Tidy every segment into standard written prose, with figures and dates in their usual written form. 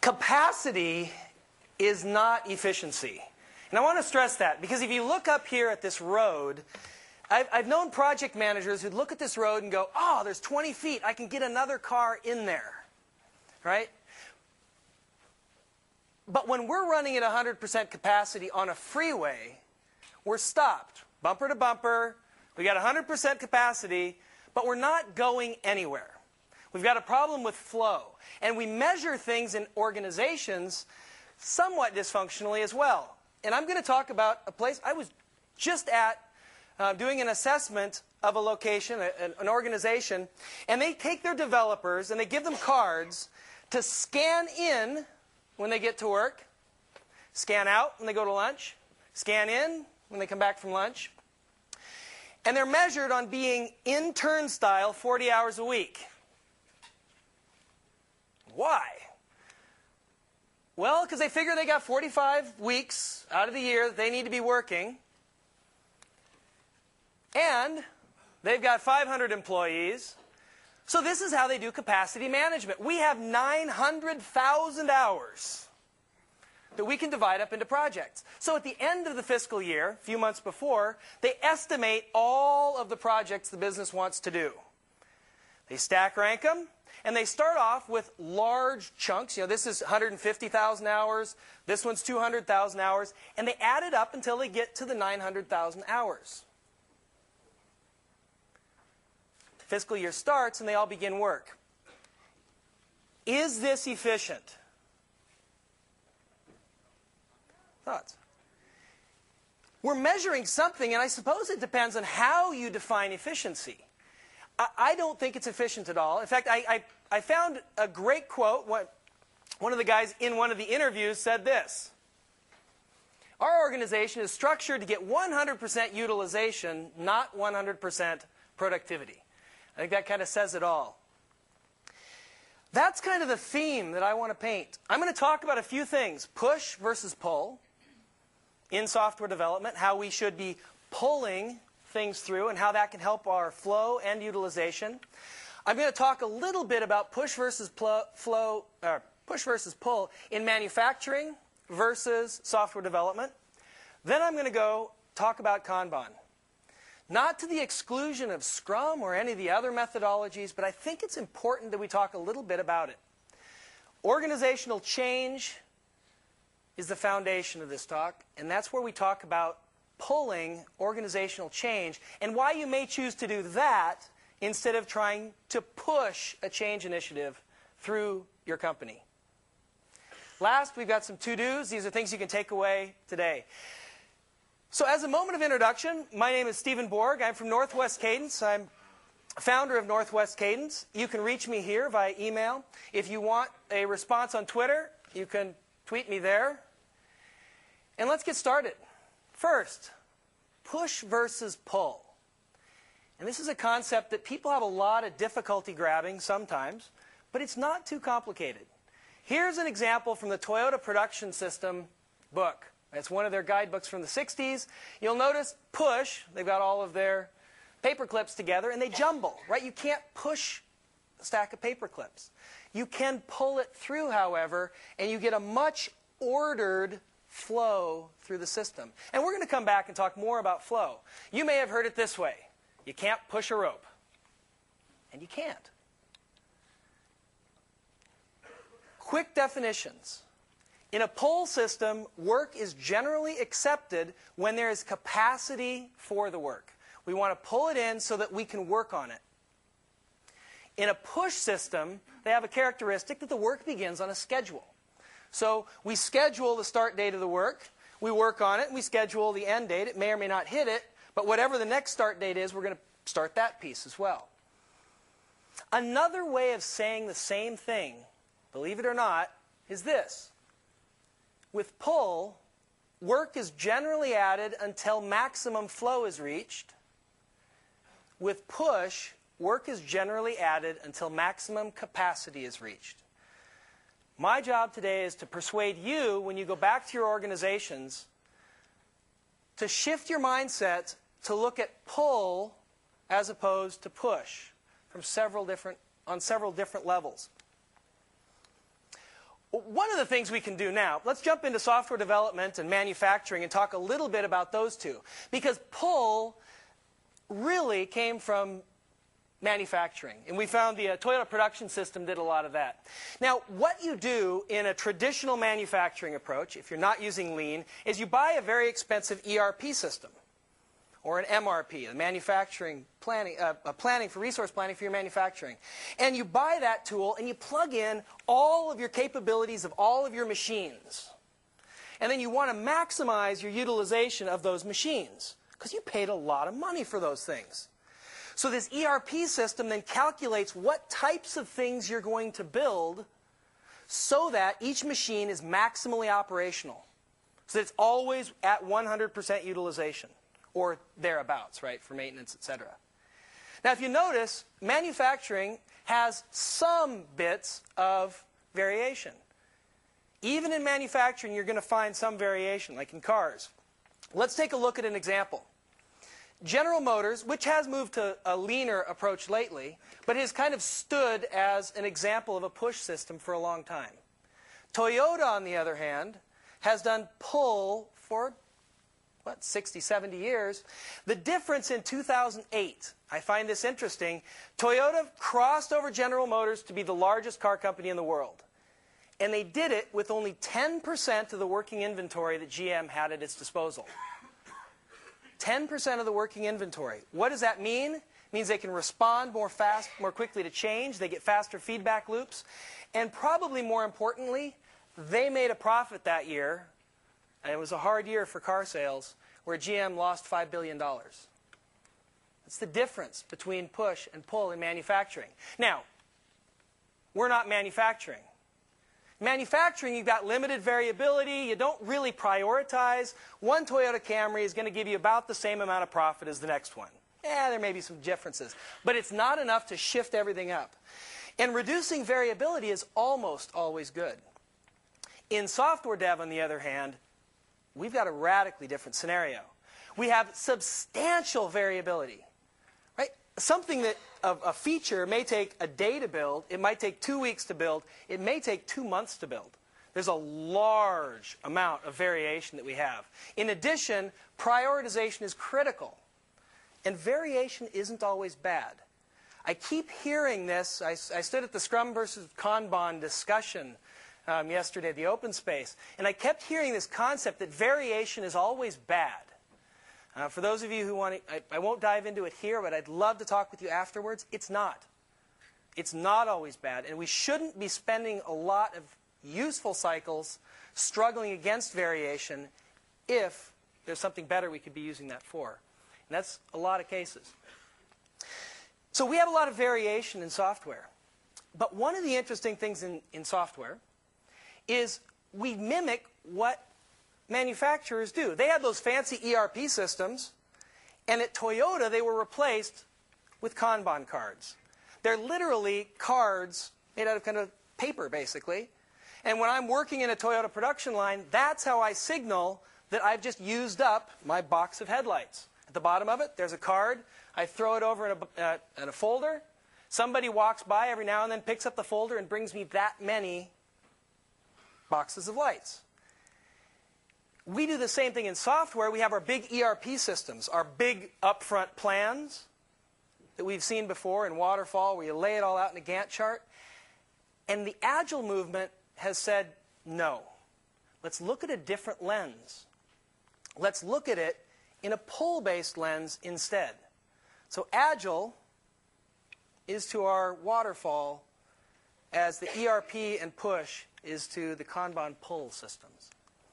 Capacity is not efficiency. And I want to stress that, because if you look up here at this road, I've known project managers who'd look at this road and go, oh, there's 20 feet. I can get another car in there. Right? But when we're running at 100% capacity on a freeway, we're stopped, bumper to bumper. We got 100% capacity, but we're not going anywhere. We've got a problem with flow. And we measure things in organizations somewhat dysfunctionally as well. And I'm going to talk about a place I was just at doing an assessment of a location, an organization, and they take their developers and they give them cards to scan in when they get to work, scan out when they go to lunch, scan in when they come back from lunch. And they're measured on being in turnstile 40 hours a week. Why? Well, because they figure they got 45 weeks out of the year that they need to be working. And they've got 500 employees. So this is how they do capacity management. We have 900,000 hours that we can divide up into projects. So at the end of the fiscal year, a few months before, they estimate all of the projects the business wants to do. They stack rank them, and they start off with large chunks. You know, this is 150,000 hours. This one's 200,000 hours. And they add it up until they get to the 900,000 hours. Fiscal year starts, and they all begin work. Is this efficient? Thoughts? We're measuring something, and I suppose it depends on how you define efficiency. I don't think it's efficient at all. In fact, I found a great quote. One of the guys in one of the interviews said this: our organization is structured to get 100% utilization, not 100% productivity. I think that kind of says it all. That's kind of the theme that I want to paint. I'm going to talk about a few things. Push versus pull in software development, how we should be pulling things through and how that can help our flow and utilization. I'm going to talk a little bit about push versus pull in manufacturing versus software development. Then I'm going to go talk about Kanban. Not to the exclusion of Scrum or any of the other methodologies, but I think it's important that we talk a little bit about it. Organizational change is the foundation of this talk, and that's where we talk about pulling organizational change and why you may choose to do that instead of trying to push a change initiative through your company. Last, we've got some to-dos. These are things you can take away today. So as a moment of introduction, my name is Stephen Borg. I'm from Northwest Cadence. I'm founder of Northwest Cadence. You can reach me here via email. If you want a response on Twitter, you can tweet me there. And let's get started. First, push versus pull. And this is a concept that people have a lot of difficulty grabbing sometimes, but it's not too complicated. Here's an example from the Toyota Production System book. It's one of their guidebooks from the 60s. You'll notice push, they've got all of their paper clips together, and they jumble, right? You can't push a stack of paper clips. You can pull it through, however, and you get a much ordered flow through the system. And we're going to come back and talk more about flow. You may have heard it this way: you can't push a rope. And you can't. Quick definitions. In a pull system, work is generally accepted when there is capacity for the work. We want to pull it in so that we can work on it. In a push system, they have a characteristic that the work begins on a schedule. So we schedule the start date of the work, we work on it, and we schedule the end date. It may or may not hit it, but whatever the next start date is, we're going to start that piece as well. Another way of saying the same thing, believe it or not, is this. With pull, work is generally added until maximum flow is reached. With push, work is generally added until maximum capacity is reached. My job today is to persuade you, when you go back to your organizations, to shift your mindset to look at pull as opposed to push on several different levels. One of the things we can do now, let's jump into software development and manufacturing and talk a little bit about those two. Because pull really came from manufacturing. And we found the Toyota Production System did a lot of that. Now, what you do in a traditional manufacturing approach, if you're not using lean, is you buy a very expensive ERP system. Or an MRP, a manufacturing planning, resource planning for your manufacturing. And you buy that tool and you plug in all of your capabilities of all of your machines. And then you want to maximize your utilization of those machines because you paid a lot of money for those things. So this ERP system then calculates what types of things you're going to build so that each machine is maximally operational. So that it's always at 100% utilization. Or thereabouts, right, for maintenance, etc. Now, if you notice, manufacturing has some bits of variation. Even in manufacturing, you're going to find some variation, like in cars. Let's take a look at an example. General Motors, which has moved to a leaner approach lately, but has kind of stood as an example of a push system for a long time. Toyota, on the other hand, has done pull for 60, 70 years. The difference in 2008, I find this interesting, Toyota crossed over General Motors to be the largest car company in the world. And they did it with only 10% of the working inventory that GM had at its disposal. 10% of the working inventory. What does that mean? It means they can respond more quickly to change. They get faster feedback loops. And probably more importantly, they made a profit that year. And it was a hard year for car sales, where GM lost $5 billion. That's the difference between push and pull in manufacturing. Now, we're not manufacturing. Manufacturing, you've got limited variability. You don't really prioritize. One Toyota Camry is going to give you about the same amount of profit as the next one. Yeah, there may be some differences. But it's not enough to shift everything up. And reducing variability is almost always good. In software dev, on the other hand, we've got a radically different scenario. We have substantial variability. Right? Something that a feature may take a day to build, it might take 2 weeks to build, it may take 2 months to build. There's a large amount of variation that we have. In addition, prioritization is critical. And variation isn't always bad. I keep hearing this. I stood at the Scrum versus Kanban discussion yesterday at the open space. And I kept hearing this concept that variation is always bad. For those of you who want to, I won't dive into it here, but I'd love to talk with you afterwards. It's not. It's not always bad. And we shouldn't be spending a lot of useful cycles struggling against variation if there's something better we could be using that for. And that's a lot of cases. So we have a lot of variation in software. But one of the interesting things in software is we mimic what manufacturers do. They had those fancy ERP systems, and at Toyota they were replaced with Kanban cards. They're literally cards made out of kind of paper, basically. And when I'm working in a Toyota production line, that's how I signal that I've just used up my box of headlights. At the bottom of it, there's a card. I throw it over in a folder. Somebody walks by every now and then, picks up the folder, and brings me that many boxes of lights. We do the same thing in software. We have our big ERP systems, our big upfront plans that we've seen before in Waterfall, where you lay it all out in a Gantt chart. And the Agile movement has said, no. Let's look at a different lens. Let's look at it in a pull-based lens instead. So Agile is to our Waterfall as the ERP and push is to the Kanban pull systems.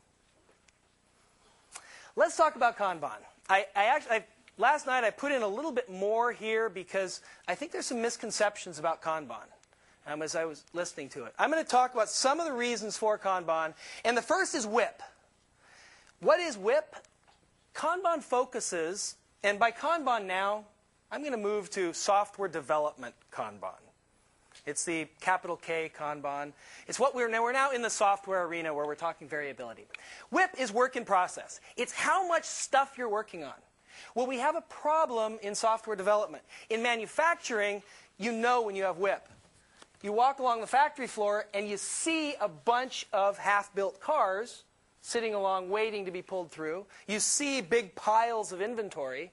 Let's talk about Kanban. Last night I put in a little bit more here because I think there's some misconceptions about Kanban as I was listening to it. I'm going to talk about some of the reasons for Kanban, and the first is WIP. What is WIP? Kanban focuses, and by Kanban now, I'm going to move to software development Kanban. It's the capital K Kanban. It's what we're now in the software arena where we're talking variability. WIP is work in process. It's how much stuff you're working on. Well, we have a problem in software development. In manufacturing, you know when you have WIP. you walk along the factory floor and you see a bunch of half-built cars sitting along waiting to be pulled through. You see big piles of inventory.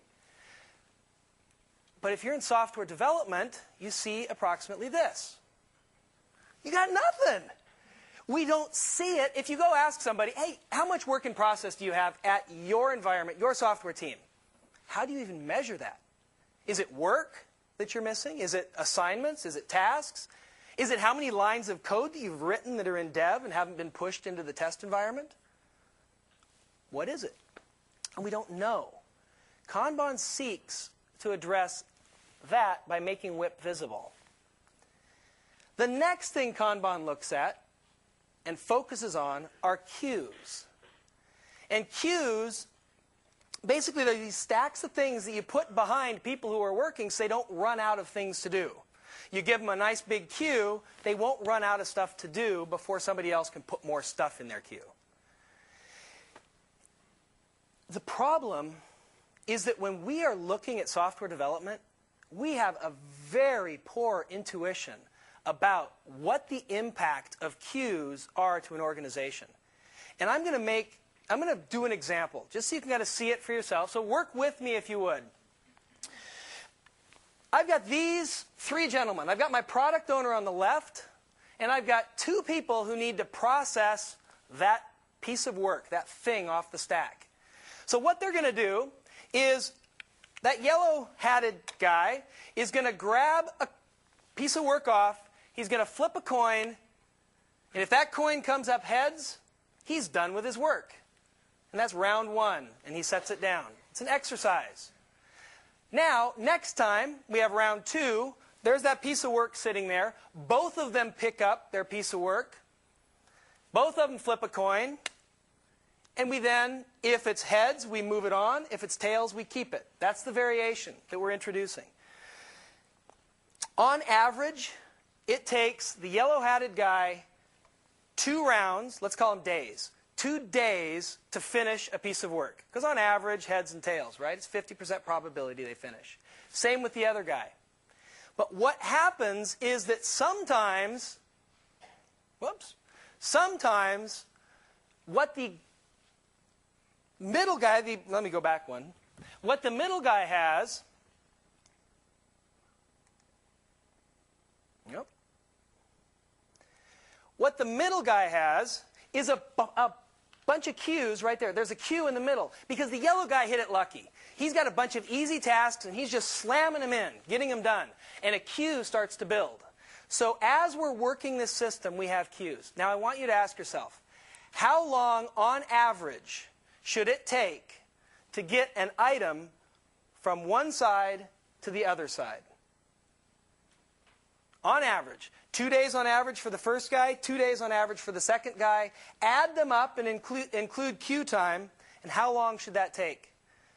But if you're in software development, you see approximately this. You got nothing. We don't see it. If you go ask somebody, hey, how much work in process do you have at your environment, your software team? How do you even measure that? Is it work that you're missing? Is it assignments? Is it tasks? Is it how many lines of code that you've written that are in dev and haven't been pushed into the test environment? What is it? And we don't know. Kanban seeks to address that by making WIP visible. The next thing Kanban looks at and focuses on are queues. And queues, basically, they're these stacks of things that you put behind people who are working so they don't run out of things to do. You give them a nice big queue, they won't run out of stuff to do before somebody else can put more stuff in their queue. The problem is that when we are looking at software development, we have a very poor intuition about what the impact of queues are to an organization. And I'm going to do an example, just so you can kind of see it for yourself. So work with me if you would. I've got these three gentlemen. I've got my product owner on the left, and I've got two people who need to process that piece of work, that thing off the stack. So what they're going to do is that yellow-hatted guy is going to grab a piece of work off, he's going to flip a coin, and if that coin comes up heads, he's done with his work. And that's round one, and he sets it down. It's an exercise. Now, next time, we have round two. There's that piece of work sitting there. Both of them pick up their piece of work. Both of them flip a coin. And we then, if it's heads, we move it on. If it's tails, we keep it. That's the variation that we're introducing. On average, it takes the yellow-hatted guy 2 rounds, let's call them days, 2 days to finish a piece of work. Because on average, heads and tails, right? It's 50% probability they finish. Same with the other guy. But what happens is that sometimes what the middle guy, let me go back one. What the middle guy has, what the middle guy has is a bunch of queues right there. There's a queue in the middle because the yellow guy hit it lucky. He's got a bunch of easy tasks and he's just slamming them in, getting them done. And a queue starts to build. So as we're working this system, we have queues. Now I want you to ask yourself, how long on average should it take to get an item from one side to the other side? On average. 2 days on average for the first guy, 2 days on average for the second guy. Add them up and include queue time, and how long should that take?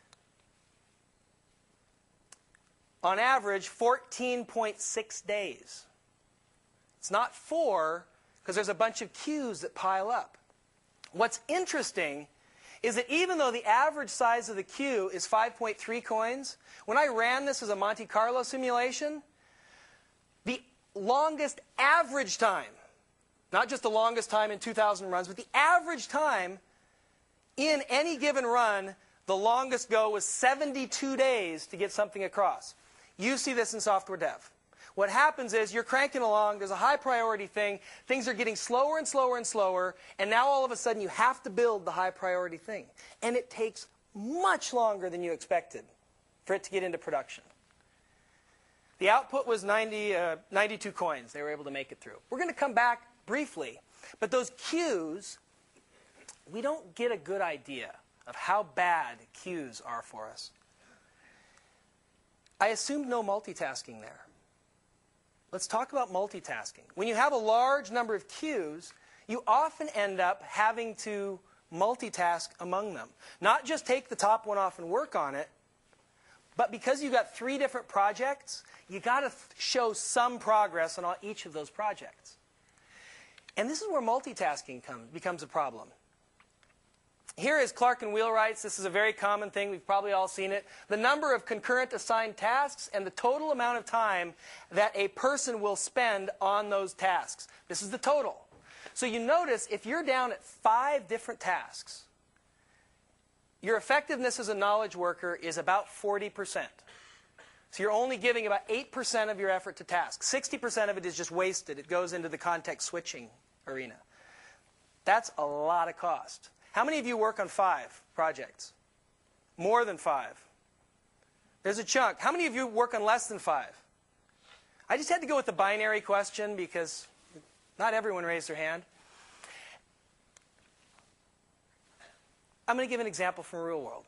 On average, 14.6 days. It's not 4, because there's a bunch of queues that pile up. What's interesting is that even though the average size of the queue is 5.3 coins, when I ran this as a Monte Carlo simulation, the longest average time, not just the longest time in 2,000 runs, but the average time in any given run, the longest go was 72 days to get something across. You see this in software dev. What happens is you're cranking along, there's a high priority thing, things are getting slower and slower and slower, and now all of a sudden you have to build the high priority thing. And it takes much longer than you expected for it to get into production. The output was 92 coins. They were able to make it through. We're going to come back briefly. But those queues, we don't get a good idea of how bad queues are for us. I assumed no multitasking there. Let's talk about multitasking. When you have a large number of queues, you often end up having to multitask among them. Not just take the top one off and work on it, but because you've got 3 different projects, you got to show some progress on each of those projects. And this is where multitasking becomes a problem. Here is Clark and Wheelwright's. This is a very common thing. We've probably all seen it. The number of concurrent assigned tasks and the total amount of time that a person will spend on those tasks. This is the total. So you notice if you're down at 5 different tasks, your effectiveness as a knowledge worker is about 40%. So you're only giving about 8% of your effort to tasks. 60% of it is just wasted. It goes into the context switching arena. That's a lot of cost. How many of you work on 5 projects? More than 5. There's a chunk. How many of you work on less than 5? I just had to go with the binary question because not everyone raised their hand. I'm going to give an example from real world.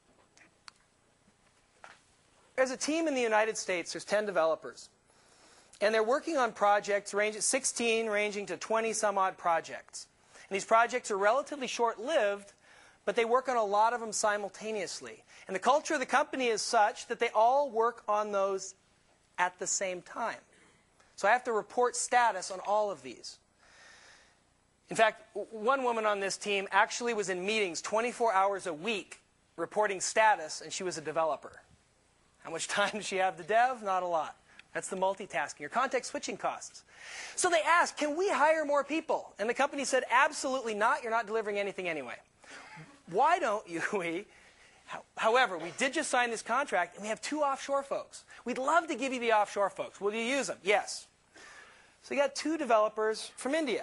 There's a team in the United States. There's 10 developers. And they're working on projects, 16 ranging to 20 some odd projects. And these projects are relatively short-lived, but they work on a lot of them simultaneously. And the culture of the company is such that they all work on those at the same time. So I have to report status on all of these. In fact, one woman on this team actually was in meetings 24 hours a week reporting status, and she was a developer. How much time does she have to dev? Not a lot. That's the multitasking, or context switching costs. So they asked, can we hire more people? And the company said, absolutely not. You're not delivering anything anyway. Why don't we? However, we did just sign this contract, and we have 2 offshore folks. We'd love to give you the offshore folks. Will you use them? Yes. So you got 2 developers from India.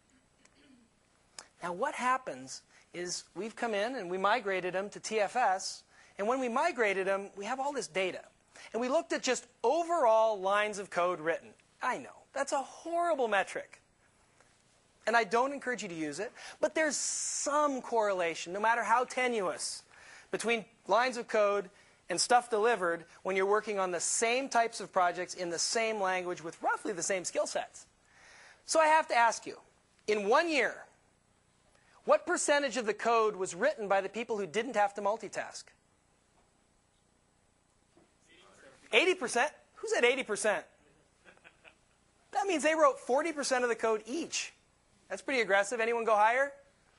Now what happens is we've come in and we migrated them to TFS, and when we migrated them, we have all this data. And we looked at just overall lines of code written. I know, that's a horrible metric. And I don't encourage you to use it, but there's some correlation, no matter how tenuous, between lines of code and stuff delivered when you're working on the same types of projects in the same language with roughly the same skill sets. So I have to ask you, in 1 year, what percentage of the code was written by the people who didn't have to multitask? 80%? Who said 80%? That means they wrote 40% of the code each. That's pretty aggressive. Anyone go higher?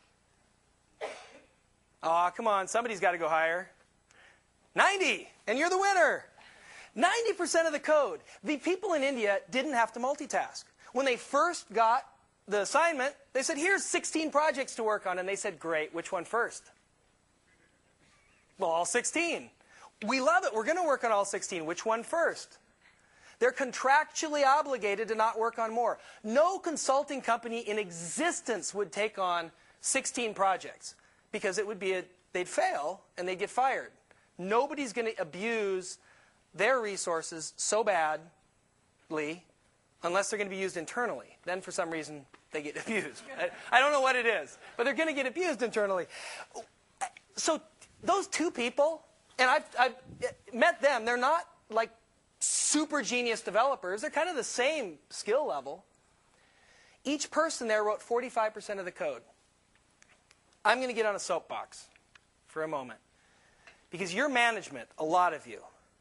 Aw, come on. Somebody's got to go higher. 90! And you're the winner! 90% of the code. The people in India didn't have to multitask. When they first got the assignment, they said, here's 16 projects to work on. And they said, great, which one first? Well, all 16. We love it. We're going to work on all 16. Which one first? They're contractually obligated to not work on more. No consulting company in existence would take on 16 projects because it would be they'd fail and they'd get fired. Nobody's going to abuse their resources so badly unless they're going to be used internally. Then for some reason they get abused. I don't know what it is, but they're going to get abused internally. So those 2 people, and I've met them, they're not like super genius developers. They're kind of the same skill level. Each person there wrote 45% of the code. I'm going to get on a soapbox for a moment. Because your management, a lot of you,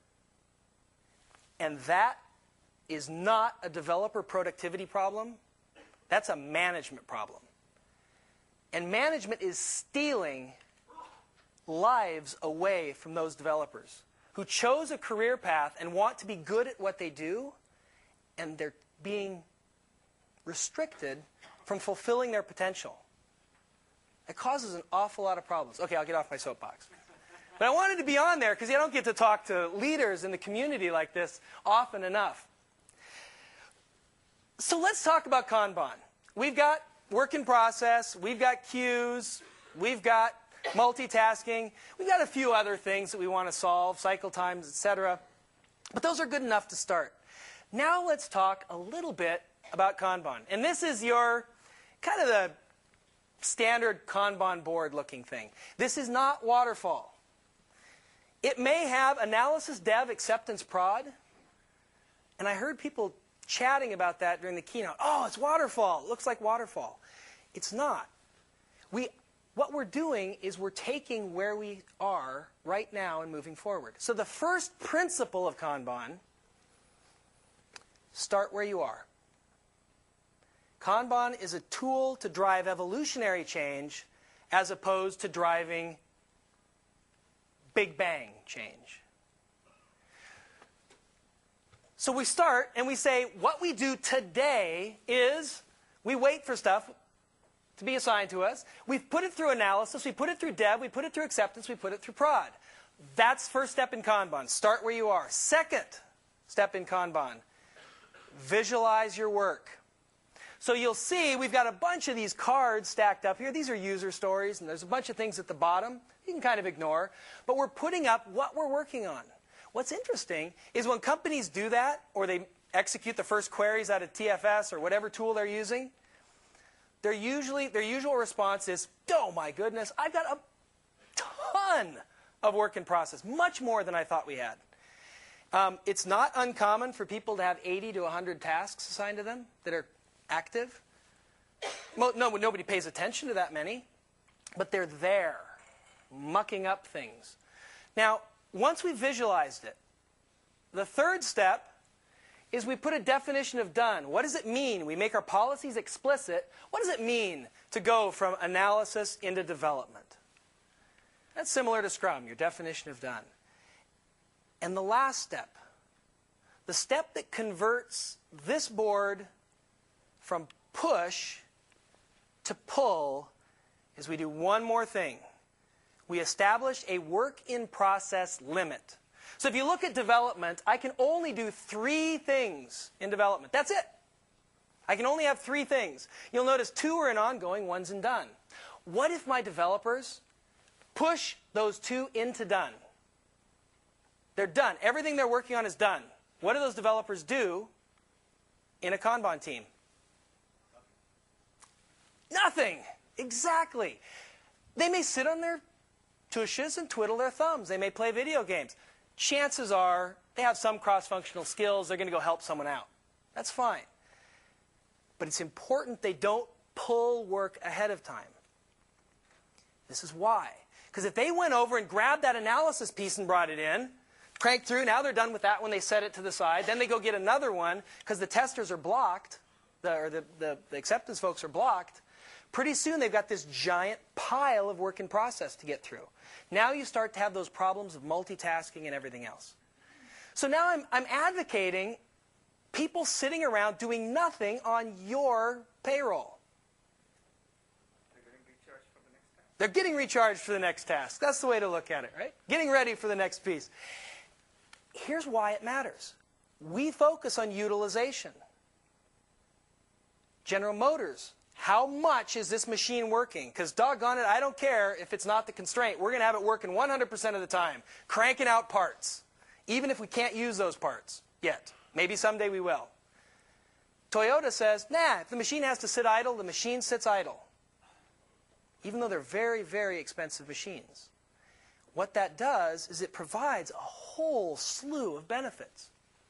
and that is not a developer productivity problem. That's a management problem. And management is stealing lives away from those developers who chose a career path and want to be good at what they do, and they're being restricted from fulfilling their potential. It causes an awful lot of problems. Okay, I'll get off my soapbox. But I wanted to be on there because you don't get to talk to leaders in the community like this often enough. So let's talk about Kanban. We've got work in process, we've got queues, we've got multitasking, we've got a few other things that we want to solve, cycle times, etc. But those are good enough to start. Now let's talk a little bit about Kanban. And this is your kind of the standard Kanban board looking thing. This is not waterfall. It may have analysis, dev, acceptance, prod. And I heard people chatting about that during the keynote. Oh, it's waterfall. It looks like waterfall. It's not. What we're doing is we're taking where we are right now and moving forward. So the first principle of Kanban, start where you are. Kanban is a tool to drive evolutionary change as opposed to driving big bang change. So we start and we say, what we do today is we wait for stuff to be assigned to us. We put it through analysis, we put it through dev, we put it through acceptance, we put it through prod. That's first step in Kanban. Start where you are. Second step in Kanban, visualize your work. So you'll see we've got a bunch of these cards stacked up here. These are user stories, and there's a bunch of things at the bottom you can kind of ignore. But we're putting up what we're working on. What's interesting is when companies do that, or they execute the first queries out of TFS or whatever tool they're using, their usual response is, oh my goodness, I've got a ton of work in process, much more than I thought we had. It's not uncommon for people to have 80 to 100 tasks assigned to them that are active. Nobody pays attention to that many, but they're there, mucking up things. Now, once we've visualized it, the third step is we put a definition of done. What does it mean? We make our policies explicit. What does it mean to go from analysis into development? That's similar to Scrum, your definition of done. And the last step, the step that converts this board from push to pull, is we do one more thing. We establish a work-in-process limit. So if you look at development, I can only do 3 things in development. That's it. I can only have 3 things. You'll notice 2 are in ongoing, 1's in done. What if my developers push those 2 into done? They're done. Everything they're working on is done. What do those developers do in a Kanban team? Nothing. Exactly. They may sit on their tushes and twiddle their thumbs. They may play video games. Chances are they have some cross-functional skills. They're going to go help someone out. That's fine. But it's important they don't pull work ahead of time. This is why. Because if they went over and grabbed that analysis piece and brought it in, cranked through, now they're done with that when they set it to the side, then they go get another one because the testers are blocked, or the acceptance folks are blocked, pretty soon they've got this giant pile of work in process to get through. Now you start to have those problems of multitasking and everything else. So now I'm advocating people sitting around doing nothing on your payroll. They're getting recharged for the next task. That's the way to look at it, right? Getting ready for the next piece. Here's why it matters. We focus on utilization. General Motors, how much is this machine working? Because doggone it, I don't care if it's not the constraint. We're going to have it working 100% of the time, cranking out parts, even if we can't use those parts yet. Maybe someday we will. Toyota says, nah, if the machine has to sit idle, the machine sits idle. Even though they're very, very expensive machines. What that does is it provides a whole slew of benefits.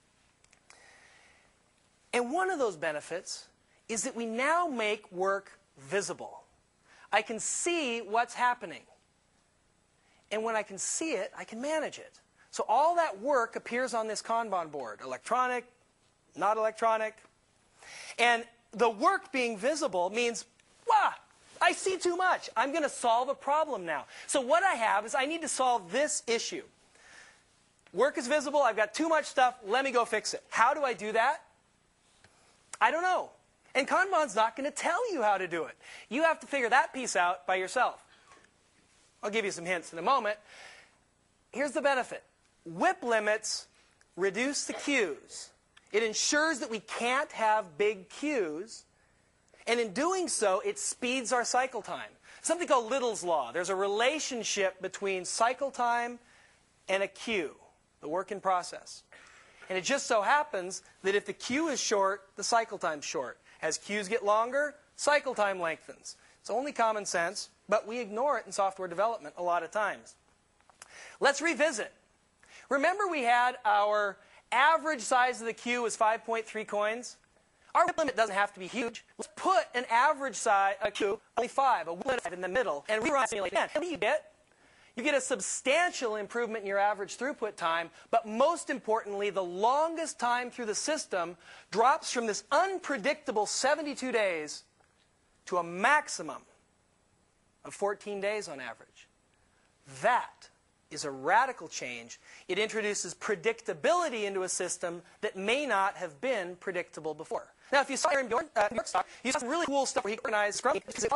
And one of those benefits is that we now make work visible. I can see what's happening. And when I can see it, I can manage it. So all that work appears on this Kanban board. Electronic, not electronic. And the work being visible means, wow, I see too much. I'm going to solve a problem now. So what I have is I need to solve this issue. Work is visible. I've got too much stuff. Let me go fix it. How do I do that? I don't know. And Kanban's not going to tell you how to do it. You have to figure that piece out by yourself. I'll give you some hints in a moment. Here's the benefit. WIP limits reduce the queues. It ensures that we can't have big queues. And in doing so, it speeds our cycle time. Something called Little's Law. There's a relationship between cycle time and a queue, the work in process. And it just so happens that if the queue is short, the cycle time's short. As queues get longer, cycle time lengthens. It's only common sense, but we ignore it in software development a lot of times. Let's revisit. Remember we had our average size of the queue was 5.3 coins? Our WIP limit doesn't have to be huge. Let's put an average size queue, only 5, a WIP limit in the middle, and rerun simulate that. And what do you get? You get a substantial improvement in your average throughput time, but most importantly, the longest time through the system drops from this unpredictable 72 days to a maximum of 14 days on average. That is a radical change. It introduces predictability into a system that may not have been predictable before. Now, if you saw Aaron Bjorn, York stock, you saw some really cool stuff where he organized Scrum.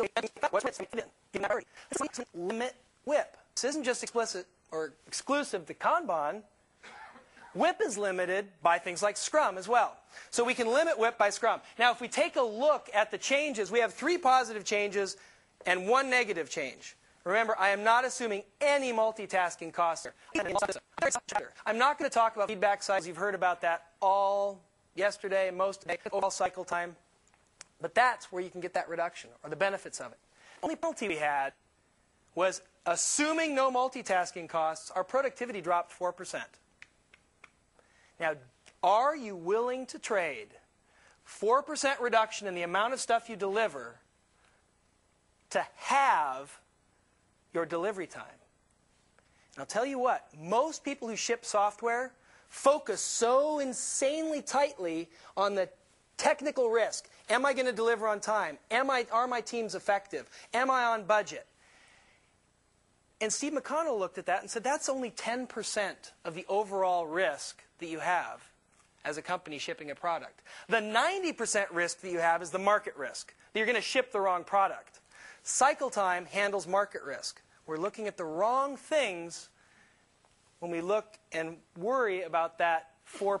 Limit WIP. This isn't just explicit or exclusive to Kanban. WIP is limited by things like Scrum as well. So we can limit WIP by Scrum. Now, if we take a look at the changes, we have 3 positive changes and 1 negative change. Remember, I am not assuming any multitasking costs. I'm not going to talk about feedback size. You've heard about that all yesterday and most today, overall cycle time. But that's where you can get that reduction or the benefits of it. The only penalty we had was assuming no multitasking costs, our productivity dropped 4%. Now, are you willing to trade 4% reduction in the amount of stuff you deliver to have your delivery time? And I'll tell you what, most people who ship software focus so insanely tightly on the technical risk. Am I going to deliver on time? Are my teams effective? Am I on budget? And Steve McConnell looked at that and said, that's only 10% of the overall risk that you have as a company shipping a product. The 90% risk that you have is the market risk, that you're going to ship the wrong product. Cycle time handles market risk. We're looking at the wrong things when we look and worry about that 4%.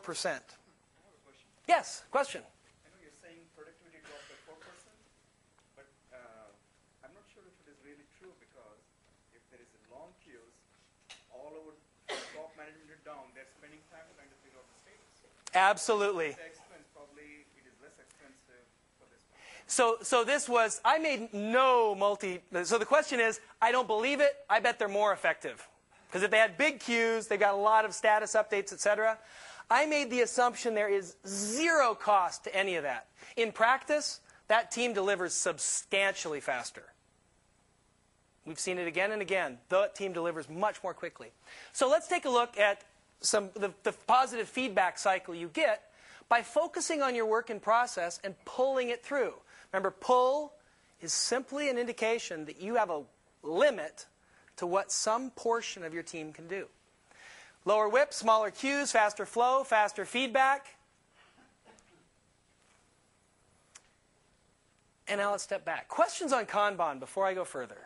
Yes, question. I know you're saying productivity dropped by 4%, but I'm not sure if it is really true, because if there is a long queues, all over top management are down, they're spending time trying to figure out the status. Absolutely. The expense, probably it is less expensive for this one. So this was, I made no so the question is, I don't believe it, I bet they're more effective. Because if they had big queues, they've got a lot of status updates, etc. I made the assumption there is 0 cost to any of that. In practice, that team delivers substantially faster. We've seen it again and again. The team delivers much more quickly. So let's take a look at the positive feedback cycle you get by focusing on your work in process and pulling it through. Remember, pull is simply an indication that you have a limit to what some portion of your team can do. Lower WIP, smaller queues, faster flow, faster feedback. And now let's step back. Questions on Kanban before I go further?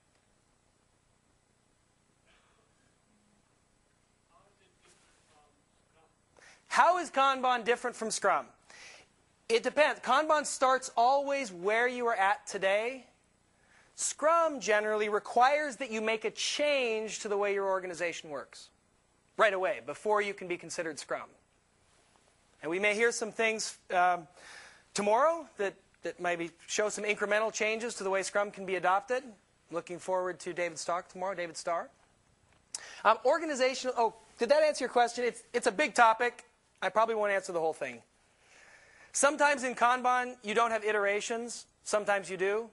How is Kanban different from Scrum? It depends. Kanban starts always where you are at today. Scrum generally requires that you make a change to the way your organization works right away, before you can be considered Scrum. And we may hear some things tomorrow that maybe show some incremental changes to the way Scrum can be adopted. Looking forward to David's talk tomorrow, David Starr. Organizational, did that answer your question? It's a big topic. I probably won't answer the whole thing. Sometimes in Kanban, you don't have iterations. Sometimes you do.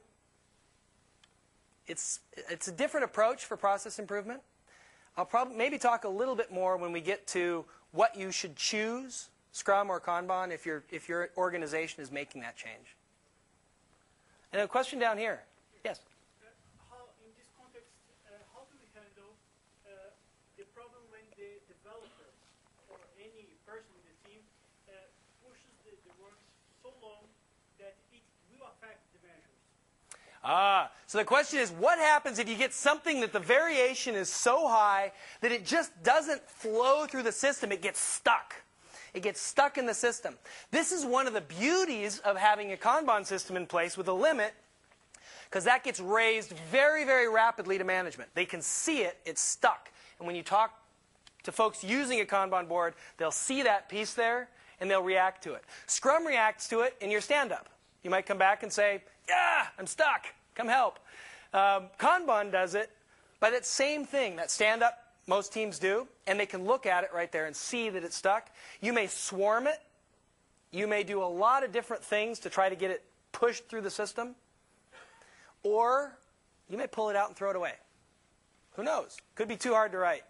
It's a different approach for process improvement. I'll probably maybe talk a little bit more when we get to what you should choose, Scrum or Kanban, if your organization is making that change. And a question down here. Yes? In this context, how do we handle the problem when the developer or any person in the team pushes the work so long that it will affect the measures? So the question is, what happens if you get something that the variation is so high that it just doesn't flow through the system? It gets stuck. It gets stuck in the system. This is one of the beauties of having a Kanban system in place with a limit, because that gets raised very, very rapidly to management. They can see it. It's stuck. And when you talk to folks using a Kanban board, they'll see that piece there, and they'll react to it. Scrum reacts to it in your stand-up. You might come back and say, yeah, I'm stuck. Come help. Kanban does it by that same thing, that stand-up most teams do, and they can look at it right there and see that it's stuck. You may swarm it. You may do a lot of different things to try to get it pushed through the system. Or you may pull it out and throw it away. Who knows? Could be too hard to write.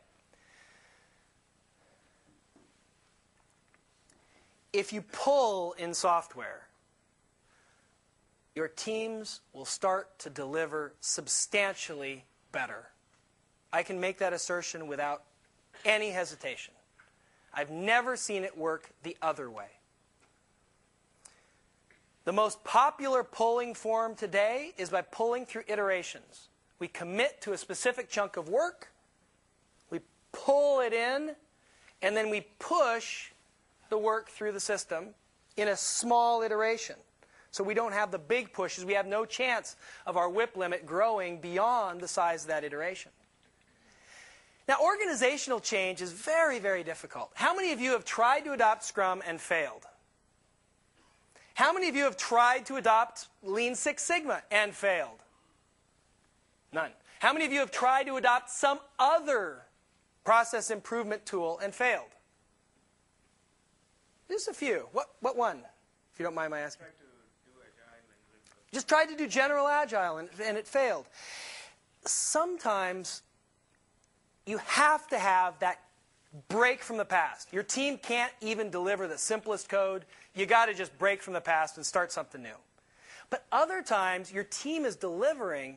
If you pull in software, your teams will start to deliver substantially better. I can make that assertion without any hesitation. I've never seen it work the other way. The most popular pulling form today is by pulling through iterations. We commit to a specific chunk of work, we pull it in, and then we push the work through the system in a small iteration. So we don't have the big pushes. We have no chance of our WIP limit growing beyond the size of that iteration. Now, organizational change is very, very difficult. How many of you have tried to adopt Scrum and failed? How many of you have tried to adopt Lean Six Sigma and failed? None. How many of you have tried to adopt some other process improvement tool and failed? Just a few. What one, if you don't mind my asking? Just tried to do general agile and it failed. Sometimes you have to have that break from the past. Your team can't even deliver the simplest code. You got to just break from the past and start something new. But other times your team is delivering,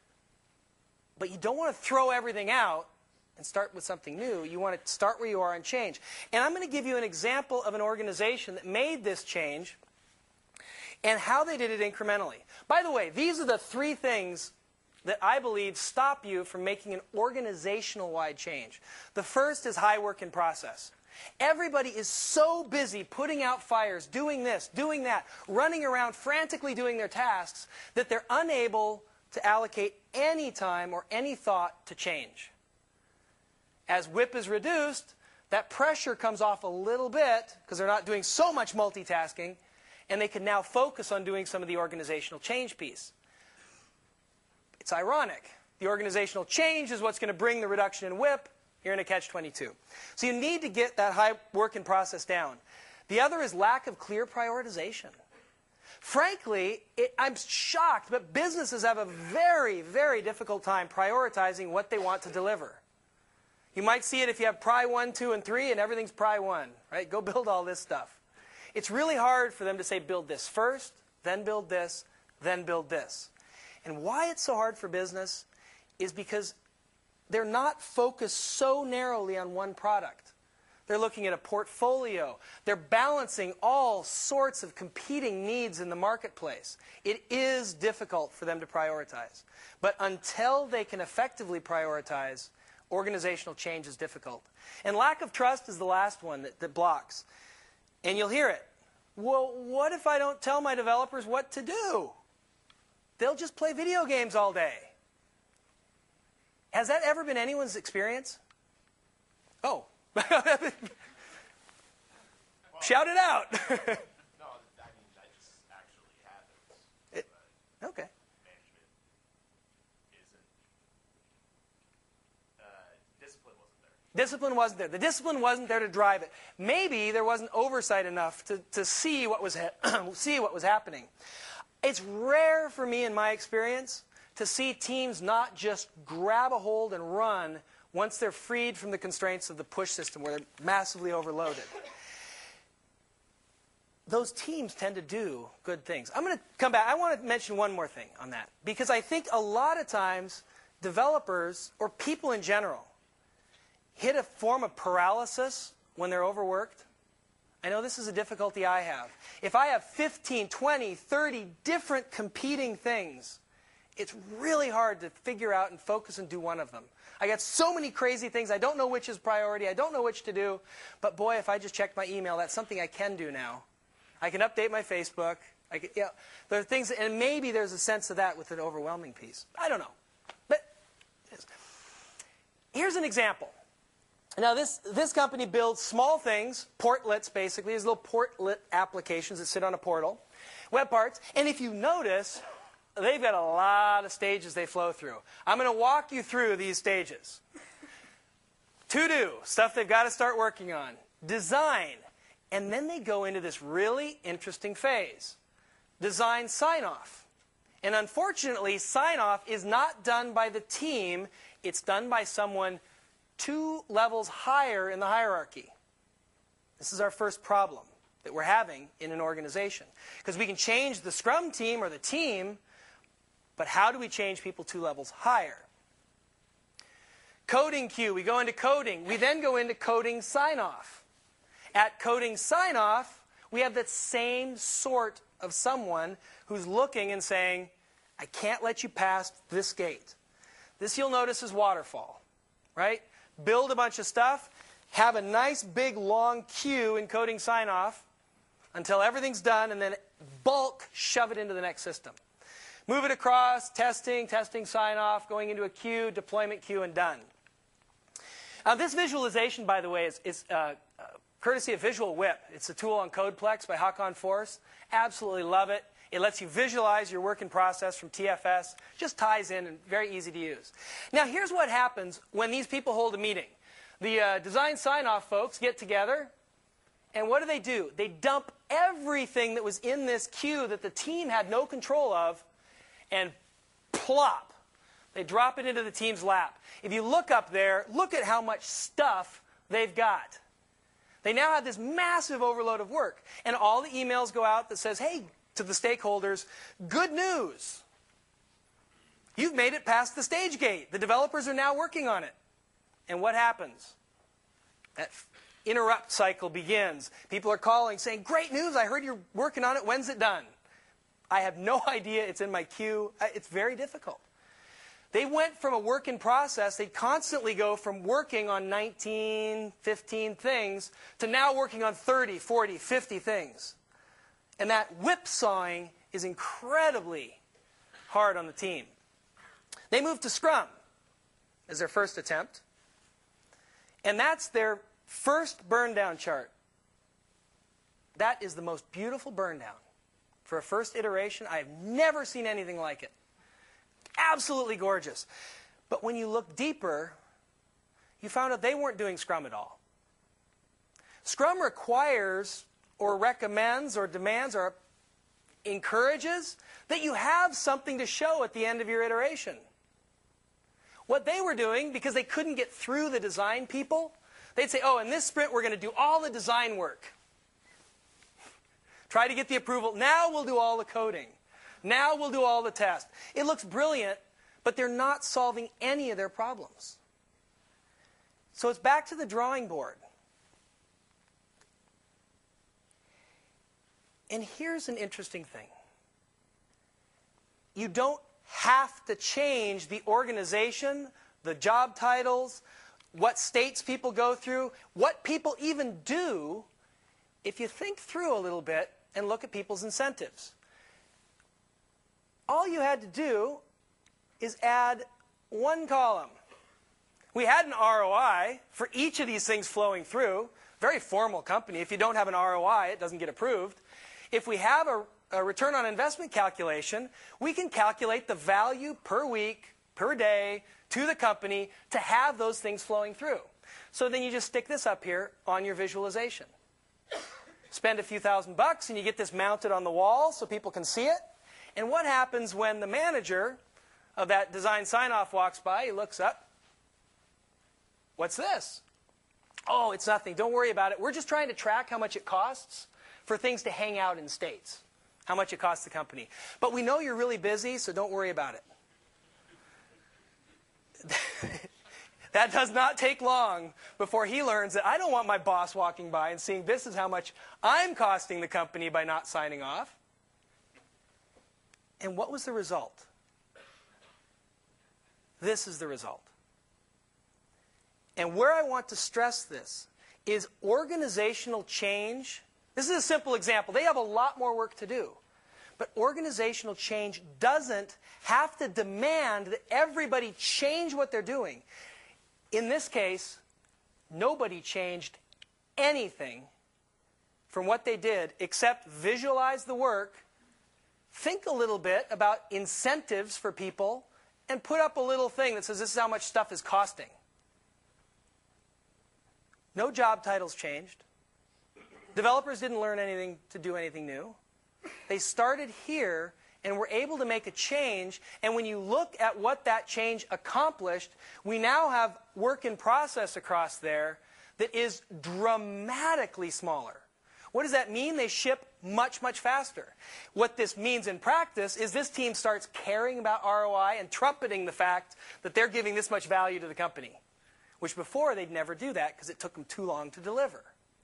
but you don't want to throw everything out and start with something new. You want to start where you are and change. And I'm going to give you an example of an organization that made this change and how they did it incrementally. By the way, these are the three things that I believe stop you from making an organizational-wide change. The first is high work in process. Everybody is so busy putting out fires, doing this, doing that, running around frantically doing their tasks, that they're unable to allocate any time or any thought to change. As WIP is reduced, that pressure comes off a little bit because they're not doing so much multitasking, and they can now focus on doing some of the organizational change piece. It's ironic. The organizational change is what's going to bring the reduction in WIP. You're in a catch-22. So you need to get that high work in process down. The other is lack of clear prioritization. Frankly, I'm shocked, but businesses have a very, very difficult time prioritizing what they want to deliver. You might see it if you have Pry 1, 2, and 3, and everything's Pry 1. Right? Go build all this stuff. It's really hard for them to say, build this first, then build this, then build this. And why it's so hard for business is because they're not focused so narrowly on one product. They're looking at a portfolio. They're balancing all sorts of competing needs in the marketplace. It is difficult for them to prioritize. But until they can effectively prioritize, organizational change is difficult. And lack of trust is the last one that blocks. And you'll hear it. Well, what if I don't tell my developers what to do? They'll just play video games all day. Has that ever been anyone's experience? Oh. Shout it out. No, I mean, that just actually happens. Okay. Management isn't... discipline wasn't there. Discipline wasn't there. The discipline wasn't there to drive it. Maybe there wasn't oversight enough to see what was see what was happening. It's rare for me, in my experience, to see teams not just grab a hold and run once they're freed from the constraints of the push system where they're massively overloaded. Those teams tend to do good things. I'm going to come back. I want to mention one more thing on that, because I think a lot of times developers or people in general hit a form of paralysis when they're overworked. I know this is a difficulty I have. If I have 15, 20, 30 different competing things, it's really hard to figure out and focus and do one of them. I got so many crazy things. I don't know which is priority. I don't know which to do. But boy, if I just check my email, that's something I can do now. I can update my Facebook. There are things, and maybe there's a sense of that with an overwhelming piece. I don't know. But here's an example. Now, this company builds small things, portlets basically. These little portlet applications that sit on a portal, web parts. And if you notice, they've got a lot of stages they flow through. I'm going to walk you through these stages. To-do, stuff they've got to start working on. Design. And then they go into this really interesting phase. Design sign-off. And unfortunately, sign-off is not done by the team. It's done by someone 2 levels higher in the hierarchy. This is our first problem. that we're having in an organization. Because we can change the Scrum team or the team, but how do we change people 2 levels higher? Coding queue, we go into coding. We then go into coding sign-off. At coding sign-off, we have that same sort of someone who's looking and saying, I can't let you pass this gate. This you'll notice is waterfall, right? Build a bunch of stuff, have a nice big long queue in coding sign-off until everything's done, and then bulk shove it into the next system. Move it across, testing sign-off, going into a queue, deployment queue, and done. This visualization, by the way, is courtesy of Visual Whip. It's a tool on CodePlex by Hakan Force. Absolutely love it. It lets you visualize your work in process from TFS. Just ties in and very easy to use. Now, here's what happens when these people hold a meeting. The design sign-off folks get together, and what do? They dump everything that was in this queue that the team had no control of, and plop. They drop it into the team's lap. If you look up there, look at how much stuff they've got. They now have this massive overload of work. And all the emails go out that says, hey, to the stakeholders, good news. You've made it past the stage gate. The developers are now working on it. And what happens? That interrupt cycle begins. People are calling saying, great news, I heard you're working on it. When's it done? I have no idea. It's in my queue. It's very difficult. They went from a work in process, they constantly go from working on 19, 15 things to now working on 30, 40, 50 things. And that whipsawing is incredibly hard on the team. They moved to Scrum as their first attempt. And that's their first burn down chart. That is the most beautiful burn down. For a first iteration, I've never seen anything like it. Absolutely gorgeous. But when you look deeper, you found out they weren't doing Scrum at all. Scrum requires or recommends or demands or encourages that you have something to show at the end of your iteration. What they were doing, because they couldn't get through the design people, they'd say, oh, in this sprint we're going to do all the design work. Try to get the approval. Now we'll do all the coding. Now we'll do all the tests. It looks brilliant, but they're not solving any of their problems. So it's back to the drawing board. And here's an interesting thing. You don't have to change the organization, the job titles, what states people go through, what people even do, if you think through a little bit and look at people's incentives. All you had to do is add one column. We had an ROI for each of these things flowing through. Very formal company. If you don't have an ROI, it doesn't get approved. If we have a return on investment calculation, we can calculate the value per week, per day, to the company to have those things flowing through. So then you just stick this up here on your visualization. Spend a few $1,000 and you get this mounted on the wall so people can see it. And what happens when the manager of that design sign-off walks by? He looks up. What's this? Oh, it's nothing. Don't worry about it. We're just trying to track how much it costs for things to hang out in states. How much it costs the company. But we know you're really busy, so don't worry about it. That does not take long before he learns that I don't want my boss walking by and seeing this is how much I'm costing the company by not signing off. And what was the result? This is the result. And where I want to stress this is organizational change. This is a simple example. They have a lot more work to do. But organizational change doesn't have to demand that everybody change what they're doing. In this case, nobody changed anything from what they did except visualize the work, think a little bit about incentives for people, and put up a little thing that says this is how much stuff is costing. No job titles changed. Developers didn't learn anything to do anything new. They started here and were able to make a change. And when you look at what that change accomplished, we now have work in process across there that is dramatically smaller. What does that mean? They ship much, much faster. What this means in practice is this team starts caring about ROI and trumpeting the fact that they're giving this much value to the company, which before they'd never do that because it took them too long to deliver.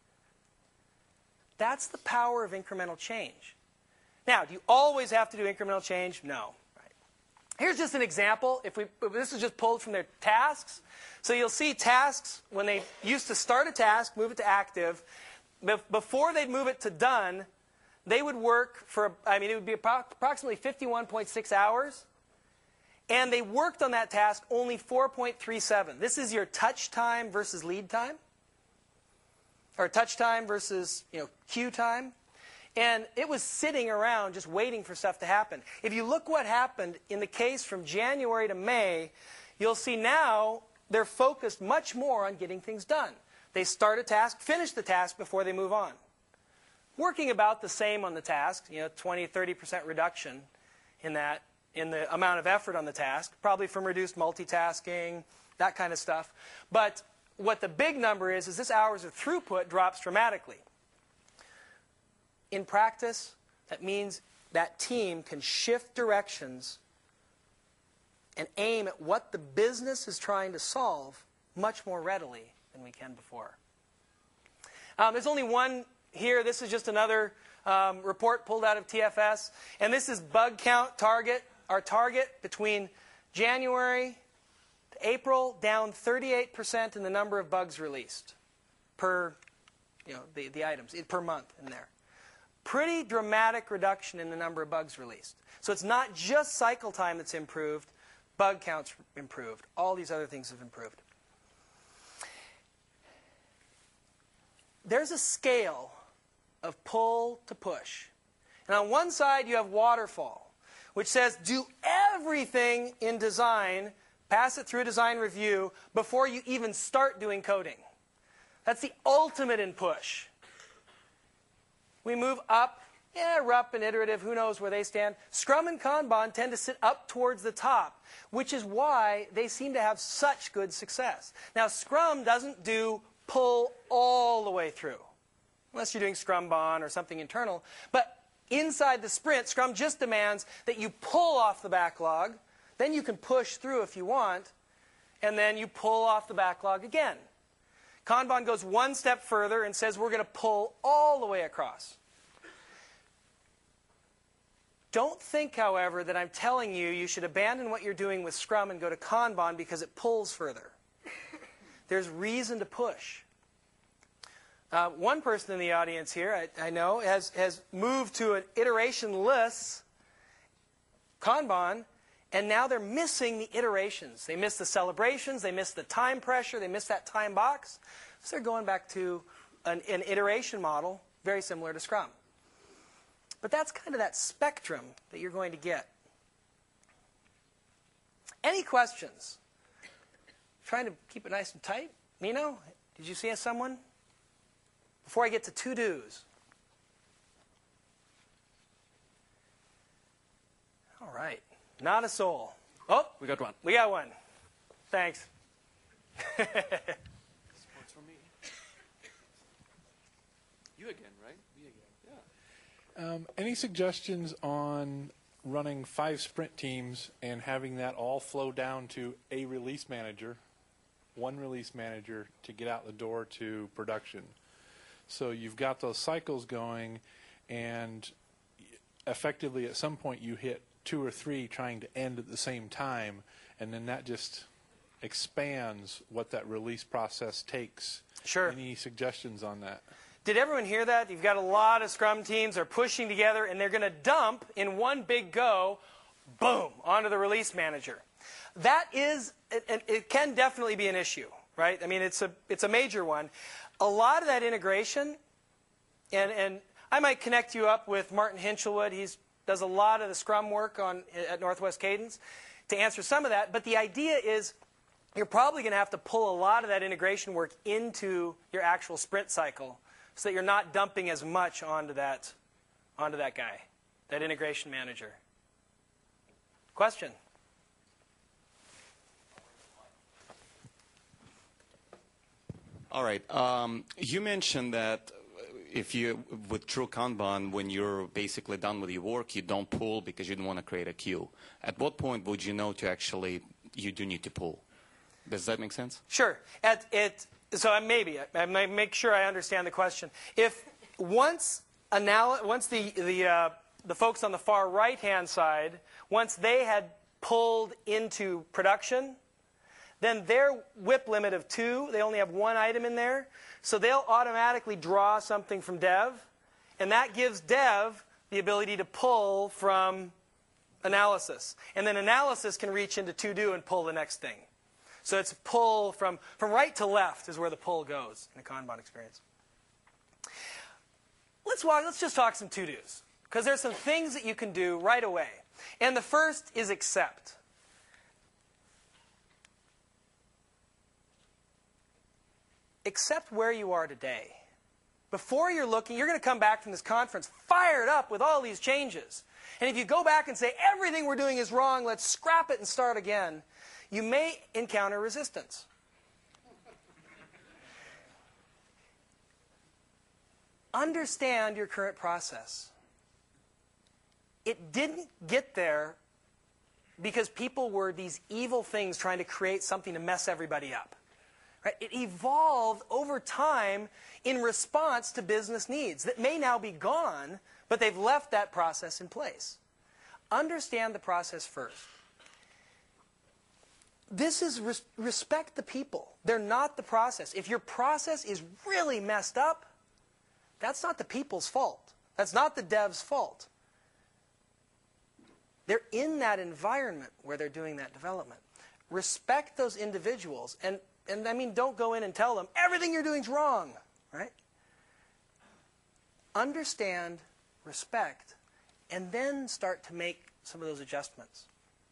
That's the power of incremental change. Now, do you always have to do incremental change? No. Right. Here's just an example. If this is just pulled from their tasks. So you'll see tasks, when they used to start a task, move it to active. Before they'd move it to done, they would work for, it would be approximately 51.6 hours. And they worked on that task only 4.37. This is your touch time versus lead time. Or touch time versus queue time. And it was sitting around just waiting for stuff to happen. If you look what happened in the case from January to May, you'll see now they're focused much more on getting things done. They start a task, finish the task before they move on. Working about the same on the task, 20, 30% reduction in the amount of effort on the task, probably from reduced multitasking, that kind of stuff. But what the big number is this hours of throughput drops dramatically. In practice, that means that team can shift directions and aim at what the business is trying to solve much more readily than we can before. There's only one here. This is just another report pulled out of TFS. And this is bug count target. Our target between January to April, down 38% in the number of bugs released per, the items, per month in there. Pretty dramatic reduction in the number of bugs released. So it's not just cycle time that's improved, bug counts improved. All these other things have improved. There's a scale of pull to push. And on one side you have waterfall, which says do everything in design, pass it through design review before you even start doing coding. That's the ultimate in push. We move up, RUP and iterative, who knows where they stand. Scrum and Kanban tend to sit up towards the top, which is why they seem to have such good success. Now, Scrum doesn't do pull all the way through, unless you're doing Scrumban or something internal. But inside the sprint, Scrum just demands that you pull off the backlog, then you can push through if you want, and then you pull off the backlog again. Kanban goes one step further and says we're going to pull all the way across. Don't think, however, that I'm telling you should abandon what you're doing with Scrum and go to Kanban because it pulls further. There's reason to push. One person in the audience here, I know, has moved to an iteration-less Kanban, and now they're missing the iterations. They miss the celebrations, they miss the time pressure, they miss that time box. So they're going back to an iteration model, very similar to Scrum. But that's kind of that spectrum that you're going to get. Any questions? Trying to keep it nice and tight. Nino, did you see someone? Before I get to to-dos. All right. Not a soul. Oh, We got one. we got one. Thanks. Sports for me. You again, right? Me again. Yeah. Any suggestions on running 5 sprint teams and having that all flow down to a release manager, one release manager to get out the door to production? So you've got those cycles going, and effectively at some point you hit 2 or 3 trying to end at the same time, and then that just expands what that release process takes. Sure. Any suggestions on that? Did everyone hear that? You've got a lot of Scrum teams are pushing together, and they're going to dump in one big go, boom, onto the release manager. That is, it can definitely be an issue, right? I mean, it's a major one. A lot of that integration, and I might connect you up with Martin Hinchelwood. He does a lot of the Scrum work at Northwest Cadence to answer some of that. But the idea is you're probably going to have to pull a lot of that integration work into your actual sprint cycle so that you're not dumping as much onto that guy, that integration manager. Question? All right. You mentioned that if you, with true Kanban, when you're basically done with your work, you don't pull because you don't want to create a queue. At what point would you know to actually, you do need to pull? Does that make sense? Sure. So I might make sure I understand the question. If once the folks on the far right-hand side, once they had pulled into production, then their WIP limit of 2, they only have 1 item in there, so they'll automatically draw something from dev, and that gives dev the ability to pull from analysis. And then analysis can reach into to-do and pull the next thing. So it's pull from right to left is where the pull goes in a Kanban experience. Let's just talk some to-dos, because there's some things that you can do right away. And the first is accept. Accept where you are today. Before you're looking, you're going to come back from this conference fired up with all these changes. And if you go back and say, everything we're doing is wrong, let's scrap it and start again, you may encounter resistance. Understand your current process. It didn't get there because people were these evil things trying to create something to mess everybody up. Right? It evolved over time in response to business needs that may now be gone, but they've left that process in place. Understand the process first. This is respect the people. They're not the process. If your process is really messed up, that's not the people's fault. That's not the dev's fault. They're in that environment where they're doing that development. Respect those individuals. And I mean, don't go in and tell them, everything you're doing is wrong. Right? Understand, respect, and then start to make some of those adjustments.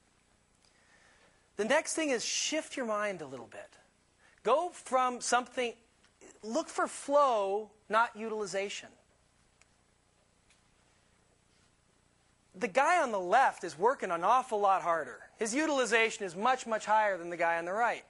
The next thing is shift your mind a little bit. Go from something, look for flow, not utilization. The guy on the left is working an awful lot harder. His utilization is much, much higher than the guy on the right.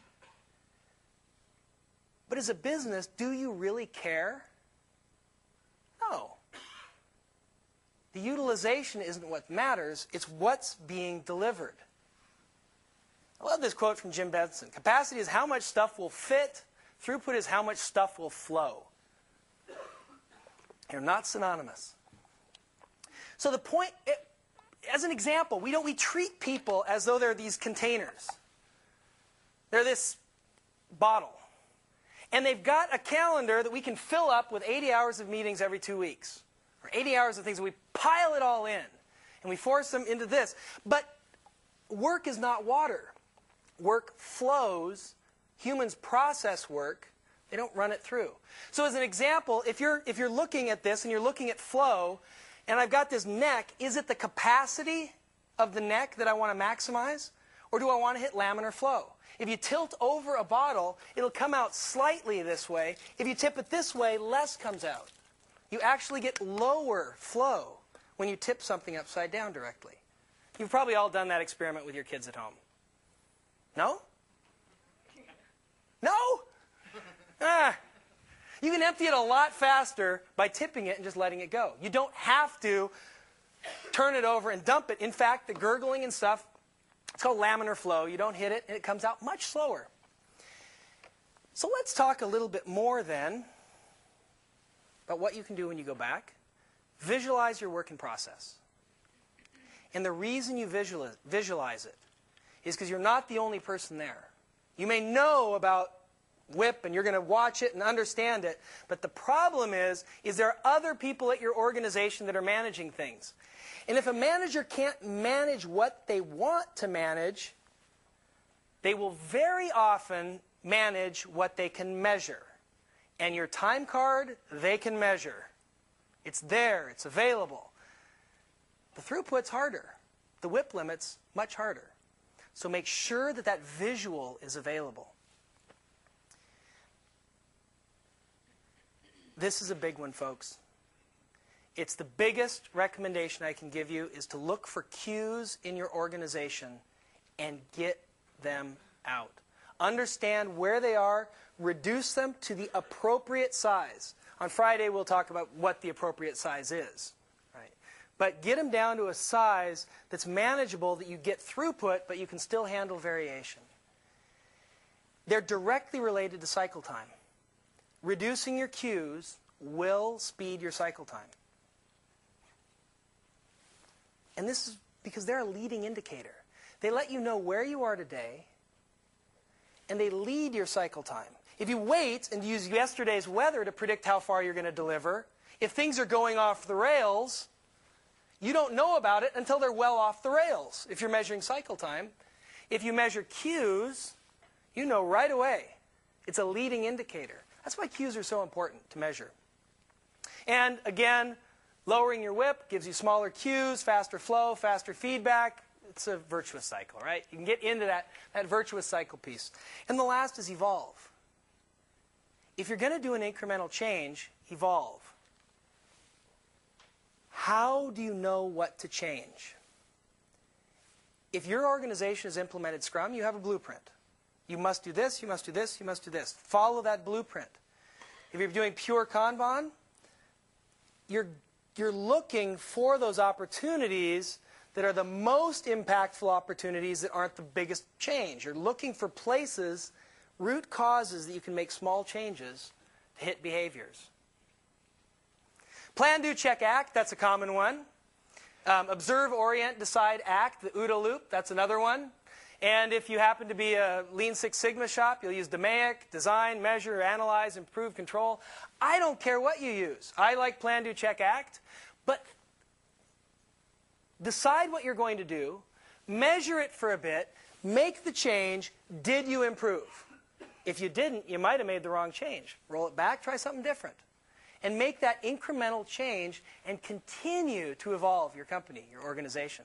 But as a business, do you really care? No. The utilization isn't what matters, it's what's being delivered. I love this quote from Jim Benson. Capacity is how much stuff will fit. Throughput is how much stuff will flow. They're not synonymous. So the point, as an example, we treat people as though they're these containers. They're this bottle. And they've got a calendar that we can fill up with 80 hours of meetings every 2 weeks. Or 80 hours of things, and we pile it all in. And we force them into this. But work is not water. Work flows. Humans process work. They don't run it through. So as an example, if you're looking at this and you're looking at flow, and I've got this neck, is it the capacity of the neck that I want to maximize? Or do I want to hit laminar flow? If you tilt over a bottle, it'll come out slightly this way. If you tip it this way, less comes out. You actually get lower flow when you tip something upside down directly. You've probably all done that experiment with your kids at home. No? No? You can empty it a lot faster by tipping it and just letting it go. You don't have to turn it over and dump it. In fact, the gurgling and stuff, it's called laminar flow. You don't hit it, and it comes out much slower. So let's talk a little bit more then about what you can do when you go back. Visualize your work in process. And the reason you visualize it is because you're not the only person there. You may know about WIP and you're going to watch it and understand it, but the problem is there are other people at your organization that are managing things. And if a manager can't manage what they want to manage, they will very often manage what they can measure. And your time card, they can measure. It's there. It's available. The throughput's harder. The WIP limit's much harder. So make sure that that visual is available. This is a big one, folks. It's the biggest recommendation I can give you is to look for cues in your organization and get them out. Understand where they are, reduce them to the appropriate size. On Friday, we'll talk about what the appropriate size is. Right? But get them down to a size that's manageable, that you get throughput, but you can still handle variation. They're directly related to cycle time. Reducing your queues will speed your cycle time. And this is because they're a leading indicator. They let you know where you are today, and they lead your cycle time. If you wait and use yesterday's weather to predict how far you're going to deliver, if things are going off the rails, you don't know about it until they're well off the rails, if you're measuring cycle time. If you measure queues, you know right away. It's a leading indicator. That's why queues are so important to measure. And again, lowering your whip gives you smaller queues, faster flow, faster feedback. It's a virtuous cycle, right? You can get into that virtuous cycle piece. And the last is evolve. If you're going to do an incremental change, evolve. How do you know what to change? If your organization has implemented Scrum, you have a blueprint. You must do this, you must do this, you must do this. Follow that blueprint. If you're doing pure Kanban, you're looking for those opportunities that are the most impactful opportunities that aren't the biggest change. You're looking for places, root causes that you can make small changes to hit behaviors. Plan, do, check, act, that's a common one. Observe, orient, decide, act, the OODA loop, that's another one. And if you happen to be a Lean Six Sigma shop, you'll use DMAIC, design, measure, analyze, improve, control. I don't care what you use. I like plan, do, check, act. But decide what you're going to do, measure it for a bit, make the change. Did you improve? If you didn't, you might have made the wrong change. Roll it back, try something different. And make that incremental change and continue to evolve your company, your organization.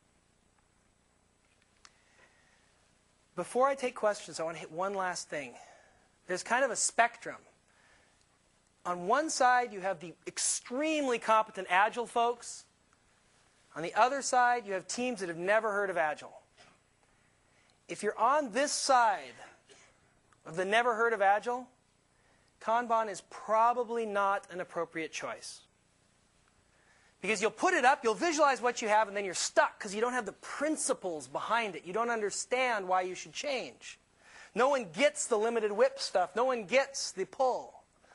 Before I take questions, I want to hit one last thing. There's kind of a spectrum. On one side, you have the extremely competent Agile folks. On the other side, you have teams that have never heard of Agile. If you're on this side of the never heard of Agile, Kanban is probably not an appropriate choice. Because you'll put it up, you'll visualize what you have, and then you're stuck because you don't have the principles behind it. You don't understand why you should change. No one gets the limited whip stuff. No one gets the pull.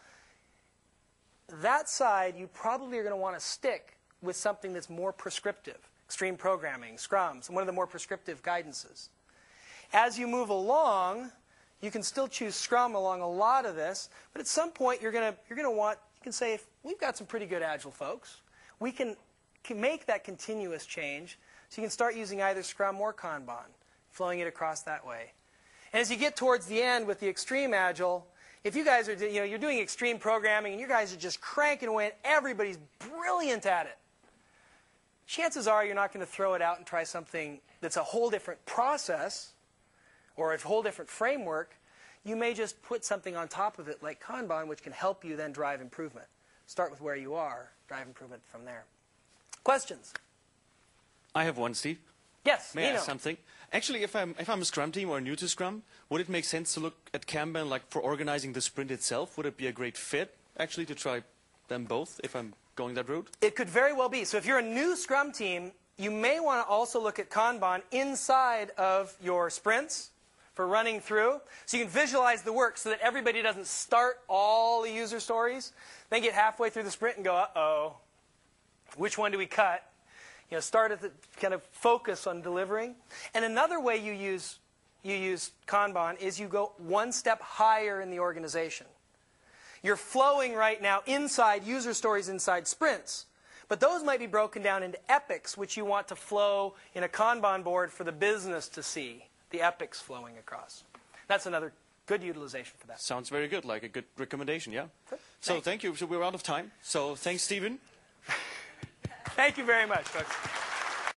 That side, you probably are going to want to stick with something that's more prescriptive. Extreme programming, Scrum, one of the more prescriptive guidances. As you move along, you can still choose Scrum along a lot of this, but at some point you're going to want, you can say, we've got some pretty good Agile folks. We can make that continuous change, so you can start using either Scrum or Kanban, flowing it across that way. And as you get towards the end with the extreme Agile, if you guys are, you're doing extreme programming and you guys are just cranking away and everybody's brilliant at it, chances are you're not going to throw it out and try something that's a whole different process or a whole different framework. You may just put something on top of it like Kanban, which can help you then drive improvement. Start with where you are, drive improvement from there. Questions? I have one, Steve. Yes, May I ask something? Actually, if I'm a Scrum team or new to Scrum, would it make sense to look at Kanban like for organizing the sprint itself? Would it be a great fit, actually, to try them both if I'm going that route? It could very well be. So if you're a new Scrum team, you may want to also look at Kanban inside of your sprints for running through. So you can visualize the work so that everybody doesn't start all the user stories, then get halfway through the sprint and go, uh-oh, which one do we cut? Start at the kind of focus on delivering. And another way you use Kanban is you go one step higher in the organization. You're flowing right now inside user stories, inside sprints. But those might be broken down into epics, which you want to flow in a Kanban board for the business to see, the epics flowing across. That's another good utilization for that. Sounds very good, like a good recommendation, yeah? Good. So thank you. So we're out of time. So thanks, Stephen. Thank you very much, folks.